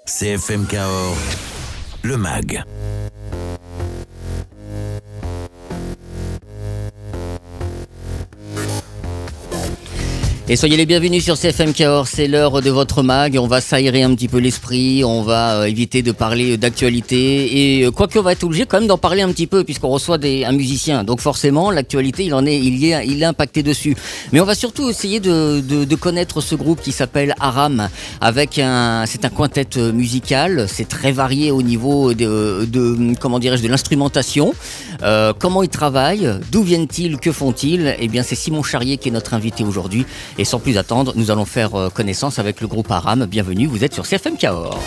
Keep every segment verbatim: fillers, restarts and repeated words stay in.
C F M Cahors, le mag. Et soyez les bienvenus sur C F M Cahors, c'est l'heure de votre mag, on va s'aérer un petit peu l'esprit, on va euh, éviter de parler d'actualité et euh, quoique on va être obligé quand même d'en parler un petit peu puisqu'on reçoit des, un musicien, donc forcément l'actualité il en est, il y est, il est impacté dessus. Mais on va surtout essayer de, de, de connaître ce groupe qui s'appelle Aram, avec un, c'est un quintet musical, c'est très varié au niveau de, de comment dirais-je, de l'instrumentation, euh, comment ils travaillent, d'où viennent-ils, que font-ils? Eh bien c'est Simon Charrier qui est notre invité aujourd'hui. Et sans plus attendre, nous allons faire connaissance avec le groupe Aram. Bienvenue, vous êtes sur C F M Cahors.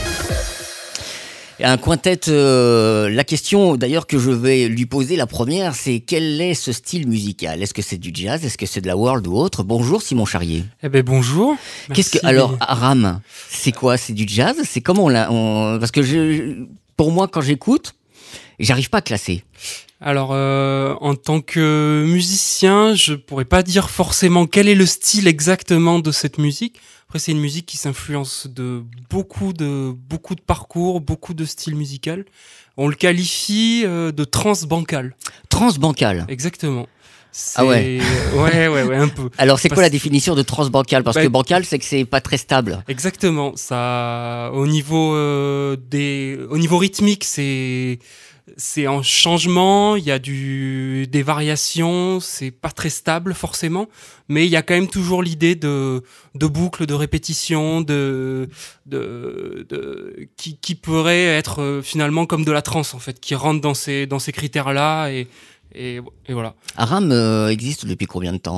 Un quintet, euh, la question d'ailleurs que je vais lui poser, la première, c'est quel est ce style musical? Est-ce que c'est du jazz? Est-ce que c'est de la world ou autre? Bonjour Simon Charrier. Eh ben bonjour. Qu'est-ce que alors Aram, c'est quoi? C'est du jazz? C'est comment on l'a on... Parce que je, pour moi, quand j'écoute, j'arrive pas à classer. Alors, euh, en tant que musicien, je pourrais pas dire forcément quel est le style exactement de cette musique. Après, c'est une musique qui s'influence de beaucoup de beaucoup de parcours, beaucoup de styles musicaux. On le qualifie euh, de transbancal. Transbancal. Exactement. C'est... Ah ouais. ouais, ouais, ouais, un peu. Alors, c'est Parce... quoi la définition de transbancal? Parce bah, que bancal, c'est que c'est pas très stable. Exactement. Ça, au niveau euh, des, au niveau rythmique, c'est c'est en changement, il y a du, des variations, c'est pas très stable forcément, mais il y a quand même toujours l'idée de, de boucle, de répétition, de, de, de, qui, qui pourrait être finalement comme de la trance en fait, qui rentre dans ces, dans ces critères-là et, et, et voilà. Aram euh, existe depuis combien de temps ?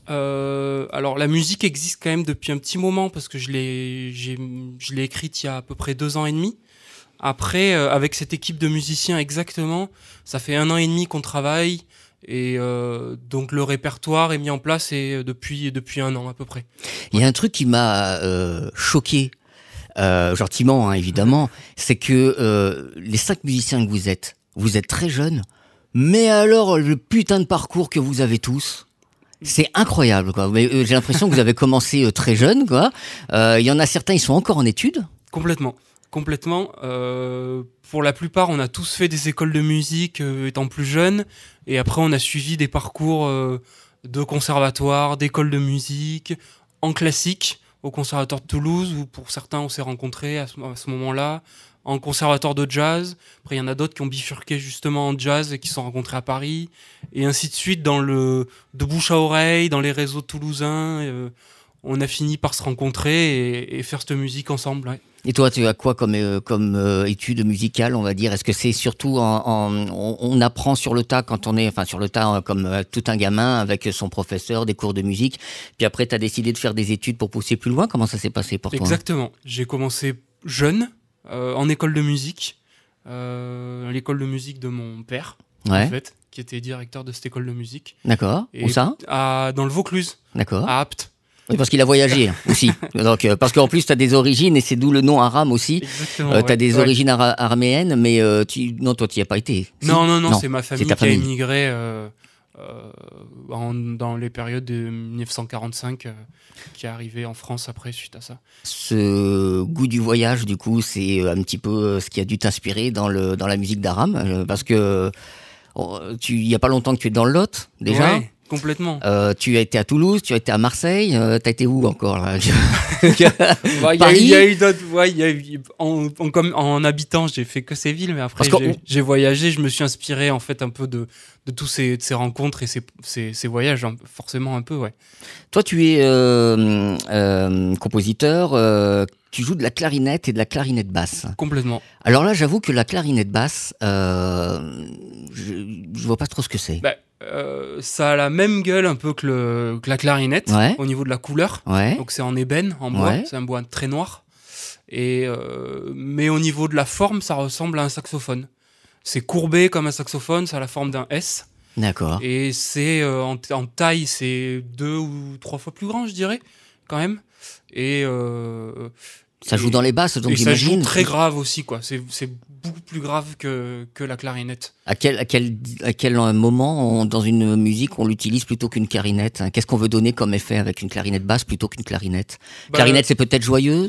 Euh, alors la musique existe quand même depuis un petit moment parce que je l'ai, j'ai, je l'ai écrite il y a à peu près deux ans et demi. Après, euh, avec cette équipe de musiciens exactement, ça fait un an et demi qu'on travaille et euh, donc le répertoire est mis en place et depuis depuis un an à peu près. Il y a un truc qui m'a euh, choqué, euh, gentiment hein, évidemment, c'est que euh, les cinq musiciens que vous êtes, vous êtes très jeunes, mais alors le putain de parcours que vous avez tous. C'est incroyable, quoi. Mais, euh, j'ai l'impression que vous avez commencé euh, très jeune, quoi. Euh, il y en a certains, ils sont encore en études. Complètement. Complètement. Euh, pour la plupart, on a tous fait des écoles de musique euh, étant plus jeunes. Et après, on a suivi des parcours euh, de conservatoire, d'école de musique, en classique, au conservatoire de Toulouse, où pour certains, on s'est rencontrés à ce, à ce moment-là, en conservatoire de jazz. Après, il y en a d'autres qui ont bifurqué justement en jazz et qui se sont rencontrés à Paris. Et ainsi de suite, dans le, de bouche à oreille, dans les réseaux toulousains. Euh, on a fini par se rencontrer et, et faire cette musique ensemble, ouais. Et toi, tu as quoi comme, euh, comme euh, études musicales, on va dire? Est-ce que c'est surtout en, en, on, on apprend sur le tas quand on est, enfin sur le tas euh, comme euh, tout un gamin avec son professeur, des cours de musique, puis après tu as décidé de faire des études pour pousser plus loin? Comment ça s'est passé pour toi? Exactement. J'ai commencé jeune, euh, en école de musique, euh, l'école de musique de mon père, ouais. en fait, qui était directeur de cette école de musique. D'accord. Et où ça? à, Dans le Vaucluse. D'accord. À Apt. Oui, parce qu'il a voyagé aussi. Donc, euh, parce qu'en plus, tu as des origines, et c'est d'où le nom Aram aussi. Exactement. Euh, tu as ouais, des ouais. origines ara- araméennes, mais euh, tu... non, toi, tu n'y as pas été. Si Non, non, non, non, c'est ma famille c'est qui a famille. émigré euh, euh, en, dans les périodes de dix-neuf cent quarante-cinq, euh, qui est arrivé en France après, suite à ça. Ce goût du voyage, du coup, c'est un petit peu ce qui a dû t'inspirer dans, le, dans la musique d'Aram, euh, parce que il n'y a pas longtemps que tu es dans le Lot, déjà. Ouais. Complètement. Euh, tu as été à Toulouse, tu as été à Marseille, euh, tu as été où encore là? ouais, Paris. Il y a eu d'autres. Ouais, il y a eu en, en, comme, en habitant, j'ai fait que ces villes, mais après j'ai, on... j'ai voyagé, je me suis inspiré en fait un peu de, de tous ces, de ces rencontres et ces, ces, ces voyages, forcément un peu, ouais. Toi, tu es euh, euh, compositeur. Euh, Tu joues de la clarinette et de la clarinette basse. Complètement. Alors là, j'avoue que la clarinette basse, euh, je, je vois pas trop ce que c'est. Bah, euh, ça a la même gueule un peu que, le, que la clarinette, ouais. au niveau de la couleur. Ouais. Donc c'est en ébène, en bois. Ouais. C'est un bois très noir. Et euh, mais au niveau de la forme, ça ressemble à un saxophone. C'est courbé comme un saxophone, ça a la forme d'un S. D'accord. Et c'est euh, en, en taille, c'est deux ou trois fois plus grand, je dirais, quand même. Et euh, ça joue dans les basses, donc et j'imagine. Ça joue très grave aussi, quoi. C'est, c'est beaucoup plus grave que, que la clarinette. À quel, à quel, à quel moment, on, dans une musique, on l'utilise plutôt qu'une clarinette? Qu'est-ce qu'on veut donner comme effet avec une clarinette basse plutôt qu'une clarinette? bah, Clarinette, c'est peut-être joyeux?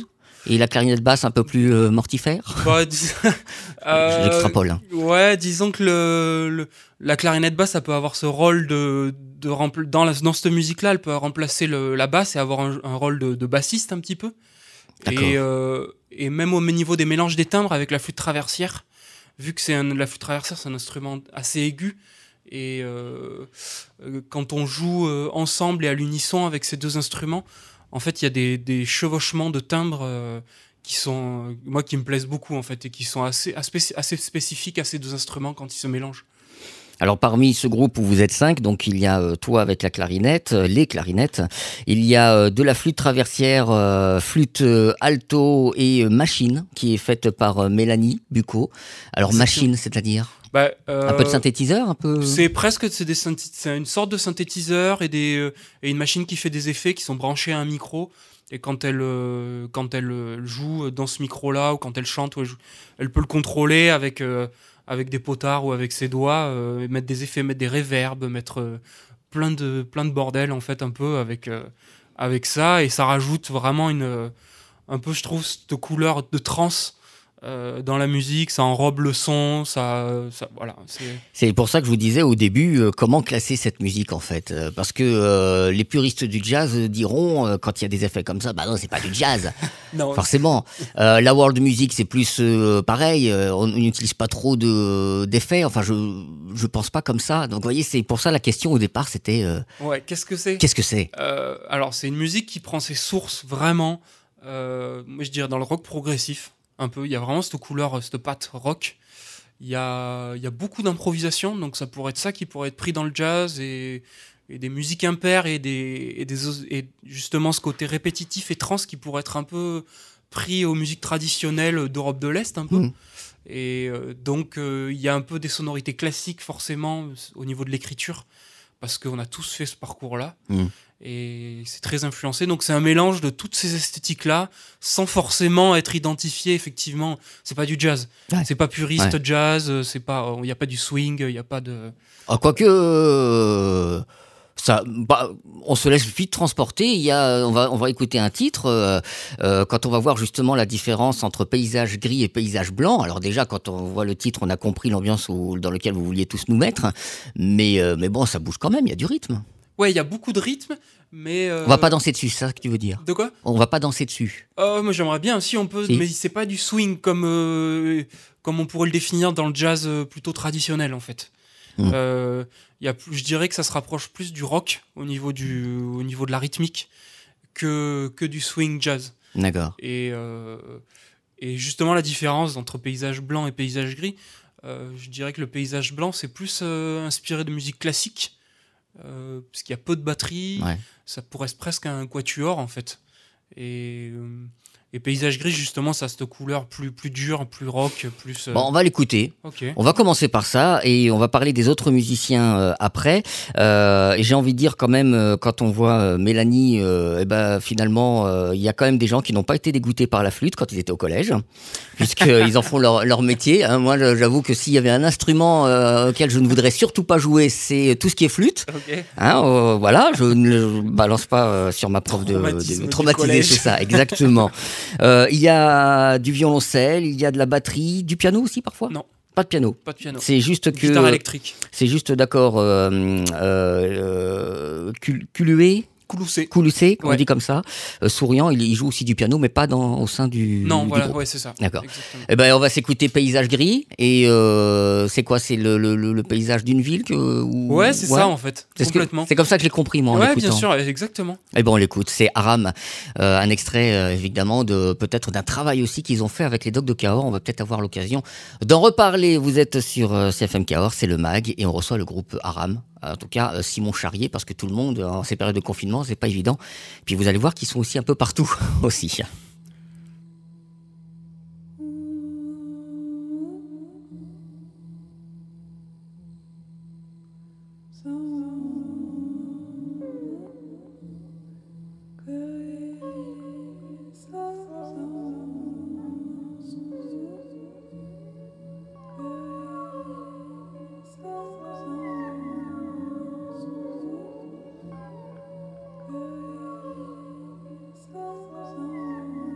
Et la clarinette basse un peu plus euh, mortifère. Bah, dis- euh, J'extrapole. Hein. Ouais, disons que le, le- la clarinette basse, ça peut avoir ce rôle de, de rempl- dans, la, dans cette musique-là, elle peut remplacer le, la basse et avoir un, un rôle de, de bassiste un petit peu. D'accord. Et, euh, et même au niveau des mélanges des timbres avec la flûte traversière, vu que c'est un, la flûte traversière, c'est un instrument assez aigu. Et euh, euh, quand on joue euh, ensemble et à l'unisson avec ces deux instruments, en fait, il y a des, des chevauchements de timbres euh, qui sont, euh, moi, qui me plaisent beaucoup, en fait, et qui sont assez, assez, assez spécifiques à ces deux instruments quand ils se mélangent. Alors parmi ce groupe où vous êtes cinq, donc il y a euh, toi avec la clarinette, euh, les clarinettes, il y a euh, de la flûte traversière, euh, flûte euh, alto et euh, machine qui est faite par euh, Mélanie Bucco. Alors C'est machine, c'est-à-dire Bah, euh, un peu de synthétiseur, un peu. C'est presque c'est des synthi- c'est une sorte de synthétiseur et, des, euh, et une machine qui fait des effets qui sont branchés à un micro. Et quand elle, euh, quand elle euh, joue dans ce micro-là ou quand elle chante, ou elle, joue- elle peut le contrôler avec, euh, avec des potards ou avec ses doigts, euh, et mettre des effets, mettre des réverbes, mettre euh, plein, de, plein de bordel en fait un peu avec, euh, avec ça. Et ça rajoute vraiment une, euh, un peu, je trouve, cette couleur de trance euh, dans la musique. Ça enrobe le son, ça, ça voilà. C'est... C'est pour ça que je vous disais au début euh, comment classer cette musique en fait. Euh, parce que euh, les puristes du jazz diront euh, quand il y a des effets comme ça, bah non, c'est pas du jazz. Non, Forcément. Euh, la world music, c'est plus euh, pareil. euh, on on n'utilise pas trop de, d'effets. Enfin, je je pense pas comme ça. Donc, vous voyez, c'est pour ça la question au départ, c'était euh, ouais, qu'est-ce que c'est qu'est-ce que c'est? Euh, Alors, c'est une musique qui prend ses sources vraiment, euh, moi je dirais dans le rock progressif, un peu. Il y a vraiment cette couleur, cette patte rock. Il y a, il y a beaucoup d'improvisation, donc ça pourrait être ça qui pourrait être pris dans le jazz et, et des musiques impaires et, des, et, des, et justement ce côté répétitif et trans qui pourrait être un peu pris aux musiques traditionnelles d'Europe de l'Est un peu. Mmh. Et euh, donc euh, il y a un peu des sonorités classiques forcément au niveau de l'écriture parce qu'on a tous fait ce parcours-là. Mmh. Et c'est très influencé. Donc c'est un mélange de toutes ces esthétiques-là, sans forcément être identifié. Effectivement, c'est pas du jazz, Ouais. c'est pas puriste Ouais. jazz. C'est pas, il y a pas du swing, il y a pas de. Ah, quoique, euh, ça, bah, on se laisse vite transporter. Il y a, on va, on va écouter un titre. euh, euh, quand on va voir justement la différence entre paysage gris et paysage blanc. Alors déjà, quand on voit le titre, on a compris l'ambiance où- dans laquelle vous vouliez tous nous mettre. Mais, euh, mais bon, ça bouge quand même. Il y a du rythme. Ouais, il y a beaucoup de rythme, mais. euh, On va pas danser dessus, c'est ça que tu veux dire? De quoi? On va pas danser dessus. Euh, moi j'aimerais bien si on peut, Si. mais c'est pas du swing comme euh, comme on pourrait le définir dans le jazz euh, plutôt traditionnel en fait. Mm. Euh, il y a, plus- je dirais que ça se rapproche plus du rock au niveau du au niveau de la rythmique que que du swing jazz. D'accord. Et euh, et justement la différence entre paysage blanc et paysage gris, euh, je dirais que le paysage blanc c'est plus euh, inspiré de musique classique euh, parce qu'il y a peu de batterie. Ouais. Ça pourrait être presque un quatuor en fait. Et, euh, et paysage gris justement ça a cette couleur plus, plus dure, plus rock, plus... euh, Bon, on va l'écouter. Ok. On va commencer par ça et on va parler des autres musiciens euh, après. Euh, et j'ai envie de dire quand même, euh, quand on voit euh, Mélanie, euh, eh ben, finalement, euh, il y a quand même des gens qui n'ont pas été dégoûtés par la flûte quand ils étaient au collège, puisqu'ils en font leur, leur métier. Hein. Moi, je- j'avoue que s'il y avait un instrument euh, auquel je ne voudrais surtout pas jouer, c'est tout ce qui est flûte. Ok. Hein, euh, voilà, je ne le balance pas euh, sur ma prof de, Traumatisme de du traumatisé, collège. c'est ça, exactement. Euh, il y a du violoncelle, il y a de la batterie, du piano aussi parfois. Non. Pas de piano. Pas de piano. C'est juste que Guitare électrique. c'est juste d'accord. Euh, euh, euh, cul- Culué, Couloussé. Couloussé, on Ouais. dit comme ça. Euh, souriant, il, il joue aussi du piano, mais pas dans, au sein du, Non, du voilà, groupe. ouais, c'est ça. D'accord. Exactement. Eh ben, on va s'écouter Paysage gris. Et euh, c'est quoi? C'est le, le, le- le paysage d'une ville que, ou- Ouais, c'est ça en fait. C'est ce que- Complètement. c'est comme ça que je l'ai compris, moi, en Ouais, l'écoutant. bien sûr, exactement. Eh ben on l'écoute, c'est Aram, euh, un extrait euh, évidemment de peut-être d'un travail aussi qu'ils ont fait avec les Dogs de Cahors. On va peut-être avoir l'occasion d'en reparler. Vous êtes sur euh, C F M Cahors, c'est le mag et on reçoit le groupe Aram. En tout cas euh, Simon Charrier, parce que tout le monde en ces périodes de confinement, c'est pas évident. Puis vous allez voir qu'ils sont aussi un peu partout aussi. So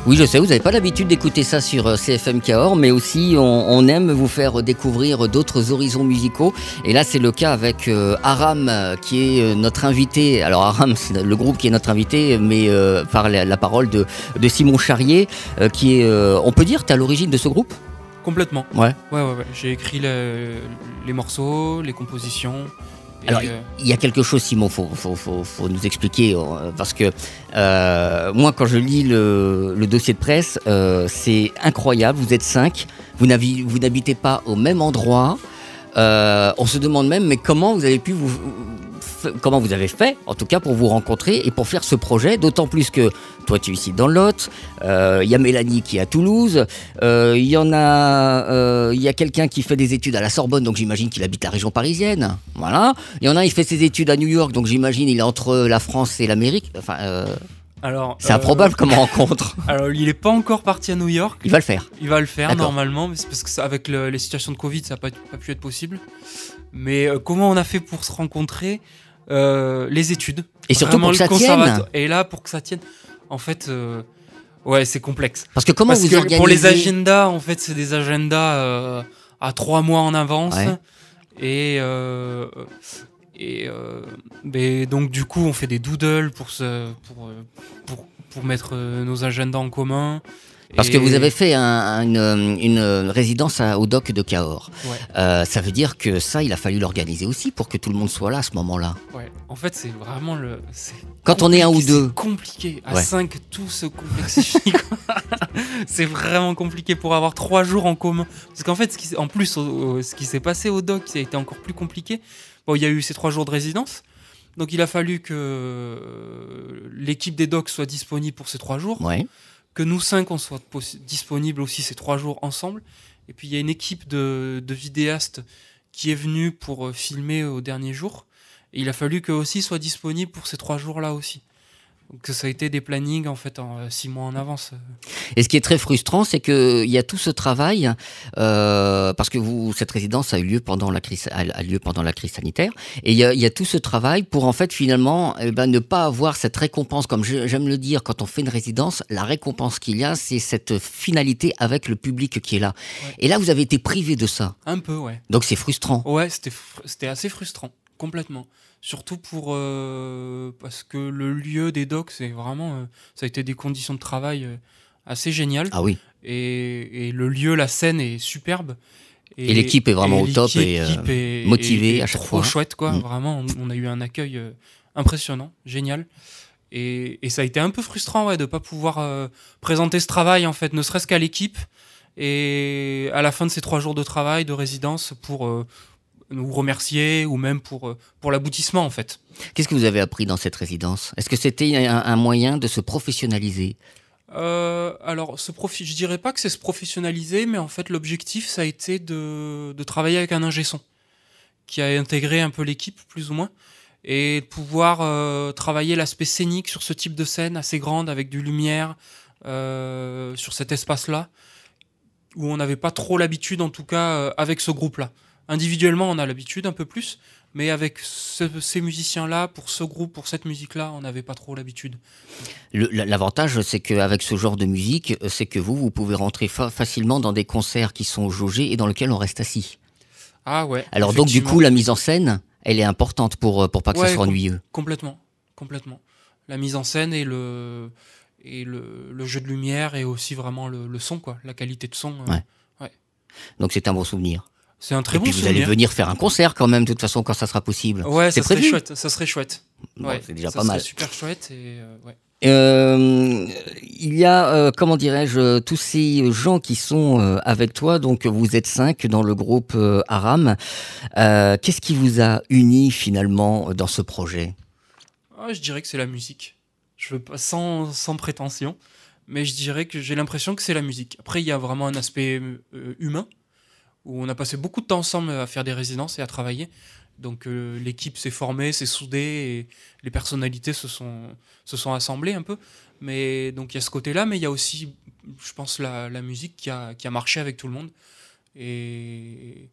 Oui, je sais, vous n'avez pas l'habitude d'écouter ça sur euh, C F M Cahors, mais aussi on, on aime vous faire découvrir d'autres horizons musicaux. Et là, c'est le cas avec euh, Aram, euh, qui est euh, notre invité. Alors Aram, c'est le groupe qui est notre invité, mais euh, par la, la parole de, de Simon Charrier, euh, qui est, euh, on peut dire, tu es à l'origine de ce groupe ? Complètement. Ouais. Ouais, ouais, ouais. J'ai écrit le- les morceaux, les compositions. et, Alors, euh, il y a quelque chose, Simon, faut, faut, faut, faut nous expliquer, euh, parce que euh, moi, quand je lis le, le dossier de presse, euh, c'est incroyable. Vous êtes cinq, vous, n'habi- vous n'habitez pas au même endroit. Euh, on se demande même, mais comment vous avez pu vous, f- comment vous avez fait, en tout cas, pour vous rencontrer et pour faire ce projet. D'autant plus que toi, tu es ici dans le Lot. Euh, Il y a Mélanie qui est à Toulouse. Euh, Il y en a, euh, il y a quelqu'un qui fait des études à la Sorbonne, donc j'imagine qu'il habite la région parisienne. Voilà. Il y en a, il fait ses études à New York, donc j'imagine il est entre la France et l'Amérique. Enfin, euh, alors, c'est euh, improbable comme rencontre. Alors, il n'est pas encore parti à New York. Il va le faire. Il va le faire D'accord. normalement, mais c'est parce que ça- avec le- les situations de Covid, ça n'a pas, pas pu être possible. Mais euh, comment on a fait pour se rencontrer? Euh, Les études. Et surtout Vraiment, pour que le ça conservatoire. tienne. Et là, pour que ça tienne, en fait, euh, ouais, c'est complexe. Parce que comment Parce vous que organisez pour les agendas, en fait, c'est des agendas euh, à trois mois en avance. Ouais. Et, euh, et euh, mais donc, du coup, on fait des doodles pour, se, pour, euh, pour, pour mettre euh, nos agendas en commun. Parce Et- que vous avez fait un- un- une, une résidence à- au doc de Cahors. Ouais. Euh, ça veut dire que ça, il a fallu l'organiser aussi pour que tout le monde soit là à ce moment-là. Ouais, en fait, c'est vraiment le. c'est Quand on est un ou compliqué, deux. C'est compliqué. À Ouais. cinq, tout se complexifie. quoi. C'est vraiment compliqué pour avoir trois jours en commun. Parce qu'en fait, ce qui, s- en plus, au- au- ce qui s'est passé au doc, ça a été encore plus compliqué. Bon, il y a eu ces trois jours de résidence. Donc, il a fallu que euh, l'équipe des docs soit disponible pour ces trois jours. Ouais. Que nous cinq, on soit possi- disponibles aussi ces trois jours ensemble. Et puis, il y a une équipe de, de vidéastes qui est venue pour euh, filmer au dernier jour. Et il a fallu qu'eux aussi soient disponibles pour ces trois jours-là aussi. Donc ça a été des plannings en fait en euh, six mois en avance. Et ce qui est très frustrant, c'est qu'il y a tout ce travail, euh, parce que vous, cette résidence a eu lieu pendant la crise, a, a lieu pendant la crise sanitaire, et il y a, il y a tout ce travail pour en fait finalement eh ben, ne pas avoir cette récompense, comme je- j'aime le dire, quand on fait une résidence, la récompense qu'il y a, c'est cette finalité avec le public qui est là. Ouais. Et là, vous avez été privé de ça, Un peu, ouais. donc c'est frustrant. Ouais, c'était fr- c'était assez frustrant, complètement. Surtout pour euh, parce que le lieu des docs, c'est vraiment, euh, ça a été des conditions de travail euh, assez géniales. Ah oui. Et, et le lieu, la scène est superbe. Et l'équipe est vraiment au top et, euh, l'équipe est- motivée est- est à chaque trop fois. chouette, quoi. Mm. Vraiment, on, on a eu un accueil euh, impressionnant, génial. Et, et ça a été un peu frustrant, ouais, de pas pouvoir euh, présenter ce travail, en fait, ne serait-ce qu'à l'équipe. Et à la fin de ces trois jours de travail, de résidence, pour euh, nous remercier ou même pour, euh, pour l'aboutissement, en fait. Qu'est-ce que vous avez appris dans cette résidence? Est-ce que c'était un, un moyen de se professionnaliser? Euh, alors, se profi- je dirais pas que c'est se professionnaliser, mais en fait, l'objectif, ça a été de, de travailler avec un ingé son qui a intégré un peu l'équipe, plus ou moins, et de pouvoir euh, travailler l'aspect scénique sur ce type de scène assez grande, avec du lumière, euh, sur cet espace-là, où on n'avait pas trop l'habitude, en tout cas, euh, avec ce groupe-là. Individuellement, on a l'habitude un peu plus, mais avec ce- ces musiciens-là, pour ce groupe, pour cette musique-là, on n'avait pas trop l'habitude. Le- L'avantage, c'est qu'avec ce genre de musique, c'est que vous, vous pouvez rentrer fa- facilement dans des concerts qui sont jaugés et dans lesquels on reste assis. Ah ouais. Alors donc, du effectivement. coup, la mise en scène, elle est importante pour, euh, pour pas que Ouais, ça soit com- ennuyeux. Complètement, complètement. La mise en scène et le et le, le jeu de lumière et aussi vraiment le, le son, quoi, la qualité de son. euh, Ouais. Donc c'est un bon souvenir. C'est un très et bon puis vous souvenir. allez venir faire un concert quand même, de toute façon, quand ça sera possible. Ouais, c'est ça serait prévu. chouette. Ça serait chouette. Bon, Ouais, c'est déjà ça pas mal. serait super chouette et euh, ouais. Euh, il y a, euh, comment dirais-je, tous ces gens qui sont euh, avec toi, donc vous êtes cinq dans le groupe euh, Aram. Euh, Qu'est-ce qui vous a unis finalement dans ce projet? Ah, je dirais que c'est la musique. Je veux pas sans, sans prétention, mais je dirais que j'ai l'impression que c'est la musique. Après, il y a vraiment un aspect euh, humain où on a passé beaucoup de temps ensemble à faire des résidences et à travailler. Donc euh, l'équipe s'est formée, s'est soudée et les personnalités se sont, se sont assemblées un peu. Mais donc il y a ce côté-là, mais il y a aussi, je pense, la, la musique qui a, qui a marché avec tout le monde. Et,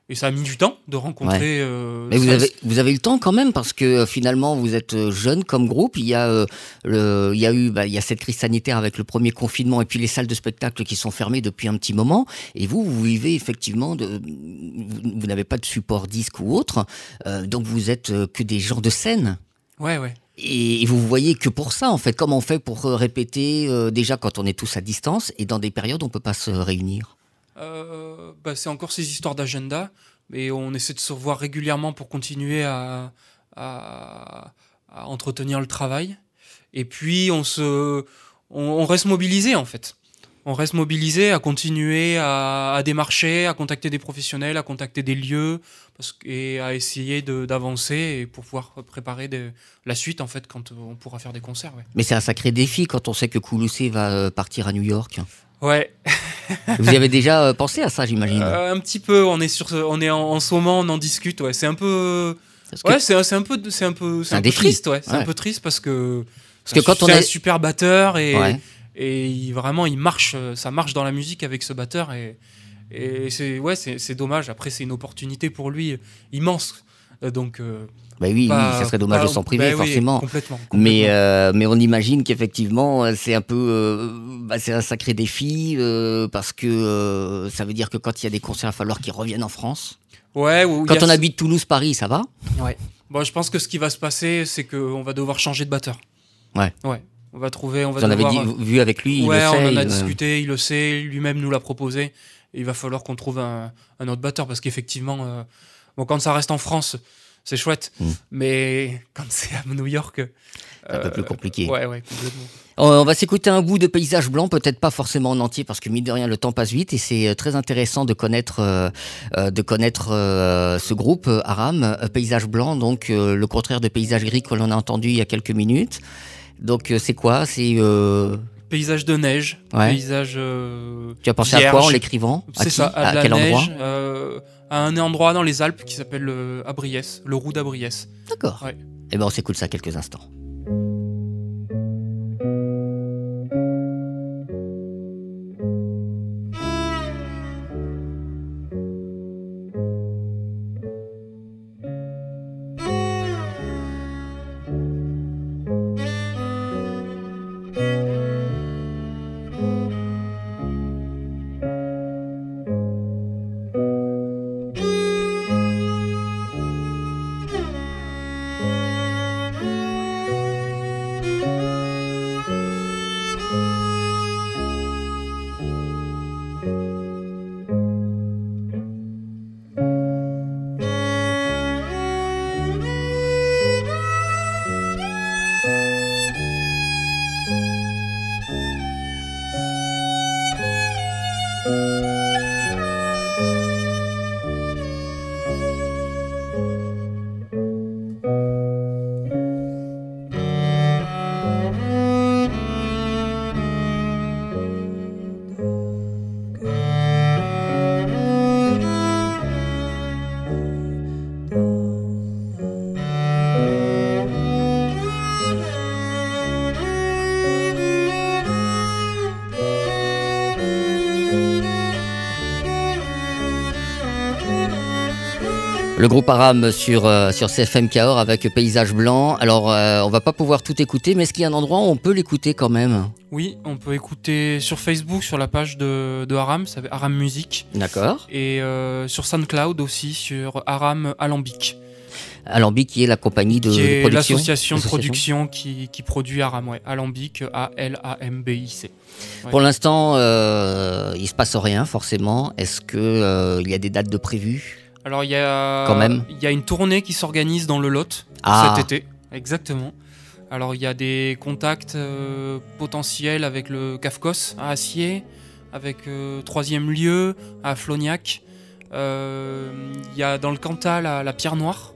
et ça a mis du temps de rencontrer. Ouais. Euh, Mais vous avez, vous avez eu le temps quand même, parce que euh, finalement, vous êtes euh, jeune comme groupe. Il y a, euh, le, il y a eu bah, il y a cette crise sanitaire avec le premier confinement et puis les salles de spectacle qui sont fermées depuis un petit moment. Et vous, vous vivez effectivement, de, vous, vous n'avez pas de support disque ou autre, euh, donc vous êtes euh, que des gens de scène. Ouais, ouais. Et, et vous voyez que pour ça, en fait, comment on fait pour euh, répéter euh, déjà quand on est tous à distance et dans des périodes où on ne peut pas se réunir? Euh, bah, c'est encore ces histoires d'agenda, mais on essaie de se revoir régulièrement pour continuer à, à, à entretenir le travail. Et puis on se, on, on reste mobilisé en fait. On reste mobilisé à continuer à, à démarcher, à contacter des professionnels, à contacter des lieux, parce, et à essayer de, d'avancer et pour pouvoir préparer des, la suite en fait quand on pourra faire des concerts. Ouais. Mais c'est un sacré défi quand on sait que Koulousé va partir à New York. Ouais. Vous y avez déjà pensé à ça, j'imagine? euh, Un petit peu. On est sur, on est en, en ce moment, on en discute. Ouais, c'est un peu, ouais, c'est, c'est un peu, c'est un peu, c'est, c'est un, un peu triste. Ouais, c'est ouais. un peu triste parce que, parce que quand c'est on est un super batteur et ouais. et il, vraiment il marche, ça marche dans la musique avec ce batteur et et c'est ouais, c'est, c'est dommage. Après, c'est une opportunité pour lui immense. Donc euh, Bah oui, pas, oui, ça serait dommage pas, de s'en priver, bah forcément. Oui, complètement, complètement. Mais, euh, mais on imagine qu'effectivement, c'est un peu, euh, bah, c'est un sacré défi euh, parce que euh, ça veut dire que quand il y a des concerts, il va falloir qu'ils reviennent en France. Ouais. Quand on habite Toulouse, Paris, ça va? Ouais. Bon, je pense que ce qui va se passer, c'est qu'on va devoir changer de batteur. Ouais. Ouais. On va trouver. On va Vous en devoir... avez dit, vu avec lui, ouais, il le sait. on en a il... discuté, il le sait, lui-même nous l'a proposé. Et il va falloir qu'on trouve un, un autre batteur parce qu'effectivement, euh, bon, quand ça reste en France, c'est chouette, mmh. mais quand c'est à New York, c'est euh, un peu plus compliqué. Ouais, ouais, complètement. On va s'écouter un bout de Paysage Blanc, peut-être pas forcément en entier, parce que mine de rien, le temps passe vite et c'est très intéressant de connaître, euh, de connaître euh, ce groupe, euh, Aram, euh, Paysage Blanc, donc euh, le contraire de Paysage Gris que l'on a entendu il y a quelques minutes. Donc euh, c'est quoi? C'est euh... paysage de neige, ouais. paysage. Euh, tu as pensé vierge. à quoi en l'écrivant? C'est qui ça, à, à la quel neige, endroit euh, à un endroit dans les Alpes qui s'appelle euh, Abriès, le Roux d'Abriès. D'accord. Ouais. Et ben on s'écoute ça quelques instants. Le groupe Aram sur, euh, sur C F M Cahors avec Paysage Blanc. Alors, euh, on va pas pouvoir tout écouter, mais est-ce qu'il y a un endroit où on peut l'écouter quand même? Oui, on peut écouter sur Facebook, sur la page de, de Aram, ça s'appelle Aram Musique. D'accord. Et euh, sur SoundCloud aussi, sur Aram Alambic. Alambic qui est la compagnie de, qui est de production. L'association de production qui, qui produit Aram, ouais. Alambic, A L A M B I C. Ouais. Pour l'instant, euh, il se passe rien forcément. Est-ce qu'il euh, y a des dates de prévues? Alors il y a quand même. Il y a une tournée qui s'organise dans le Lot ah. cet été, exactement. Alors il y a des contacts euh, potentiels avec le Cafcos à Acier, avec euh, Troisième Lieu à Flognac. Euh, il y a dans le Cantal à la Pierre Noire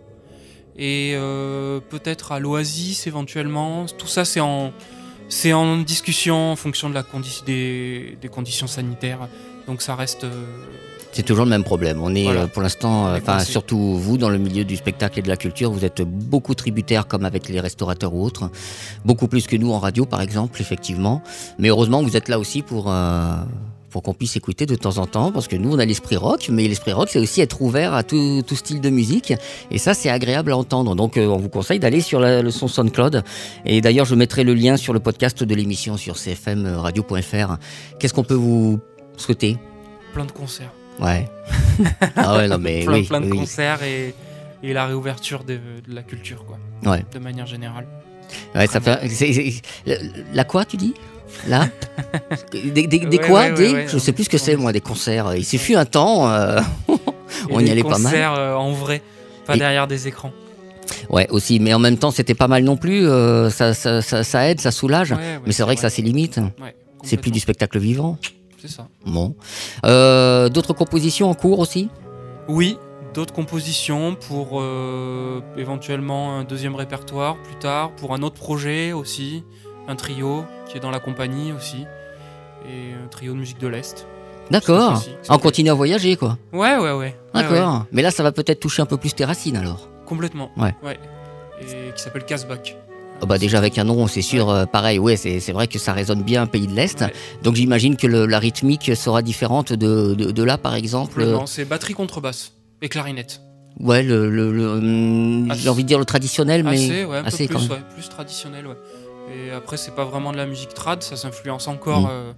et euh, peut-être à l'Oasis éventuellement. Tout ça c'est en c'est en discussion en fonction de la condi- des, des conditions sanitaires. Donc ça reste. Euh, C'est toujours le même problème. On est voilà. euh, pour l'instant, enfin euh, surtout vous dans le milieu du spectacle et de la culture, vous êtes beaucoup tributaires comme avec les restaurateurs ou autres, beaucoup plus que nous en radio par exemple, effectivement. Mais heureusement vous êtes là aussi pour euh, pour qu'on puisse écouter de temps en temps, parce que nous on a l'esprit rock, mais l'esprit rock c'est aussi être ouvert à tout, tout style de musique, et ça c'est agréable à entendre. Donc euh, on vous conseille d'aller sur la, le son SoundCloud, et d'ailleurs je mettrai le lien sur le podcast de l'émission sur c f m radio point f r. Qu'est-ce qu'on peut vous souhaiter? Plein de concerts. Ouais. Ah ouais, non mais plein, oui, plein de oui. concerts et, et la réouverture de, de la culture, quoi. Ouais. De manière générale. Ouais, ça fait. c'est- c'est- la, la quoi, tu dis? Là? Des, des, des Ouais, quoi? ouais, des ouais, ouais, Je sais plus ce que on- c'est, moi, des concerts. Il s'est fut un temps, euh, on Et y des allait pas mal. concerts euh, en vrai, pas Et- derrière des écrans. Ouais, aussi, mais en même temps, c'était pas mal non plus. euh, ça, ça, ça, ça aide, ça soulage. Ouais, ouais, mais c'est vrai que ça a ses limites. Ouais, C'est plus du complètement. spectacle vivant. C'est ça. Bon. Euh, D'autres compositions en cours aussi? Oui, d'autres compositions pour euh, éventuellement un deuxième répertoire plus tard, pour un autre projet aussi, un trio qui est dans la compagnie aussi, et un trio de musique de l'Est. D'accord. Aussi, ça On fait- continue à voyager, quoi. Ouais, ouais, ouais. ouais, D'accord. ouais, Mais là, ça va peut-être toucher un peu plus tes racines, alors. complètement. Ouais. Et qui s'appelle Casbah. Ah bah déjà avec un nom, c'est sûr, euh, pareil, ouais, c'est c'est vrai que ça résonne bien Pays de l'Est. Ouais. Donc j'imagine que le- la rythmique sera différente de, de, de là, par exemple. euh, Non, c'est batterie contrebasse et clarinette. Ouais, le, le, le, hum, Assez- j'ai envie de dire le traditionnel, mais Assez, ouais, un assez peu quand plus, même. ouais, plus traditionnel, ouais. Et après, c'est pas vraiment de la musique trad, ça s'influence encore Mm. euh,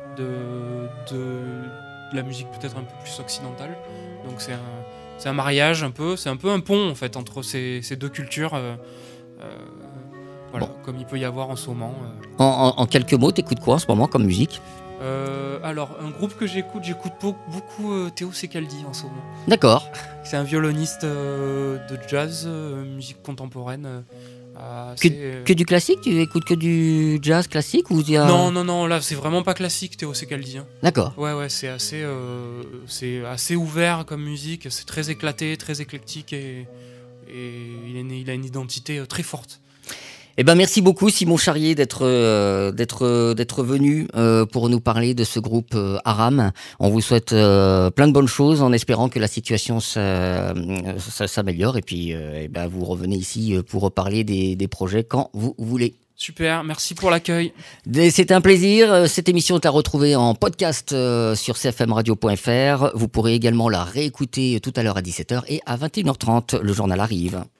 de, de, de la musique peut-être un peu plus occidentale. Donc c'est un, c'est un mariage un peu, c'est un peu un pont en fait entre ces, ces deux cultures. euh, euh, voilà, comme il peut y avoir en ce moment. euh. En, en- en quelques mots, t'écoutes quoi en ce moment comme musique? Euh, alors, un groupe que j'écoute, j'écoute beau- beaucoup euh, Théo Secaldi en ce moment. D'accord. C'est un violoniste euh, de jazz, euh, musique contemporaine. euh, Que, assez, euh, que du classique? Tu écoutes que du jazz classique ou il y a... Non, non, non, là c'est vraiment pas classique Théo Secaldi. Hein. D'accord. Ouais, ouais, c'est assez, euh, c'est assez ouvert comme musique, c'est très éclaté, très éclectique et, et il, est né- il a une identité euh, très forte. Eh ben merci beaucoup Simon Charrier d'être euh, d'être euh, d'être venu euh, pour nous parler de ce groupe euh, Aram. On vous souhaite euh, plein de bonnes choses en espérant que la situation s'a- euh, ça s'améliore et puis euh, eh ben vous revenez ici euh, pour reparler des, des projets quand vous voulez. Super, merci pour l'accueil. Et c'était un plaisir. Euh, Cette émission est à retrouver en podcast euh, sur c f m radio point f r. Vous pourrez également la réécouter tout à l'heure à dix-sept heures et à vingt et une heures trente. Le journal arrive.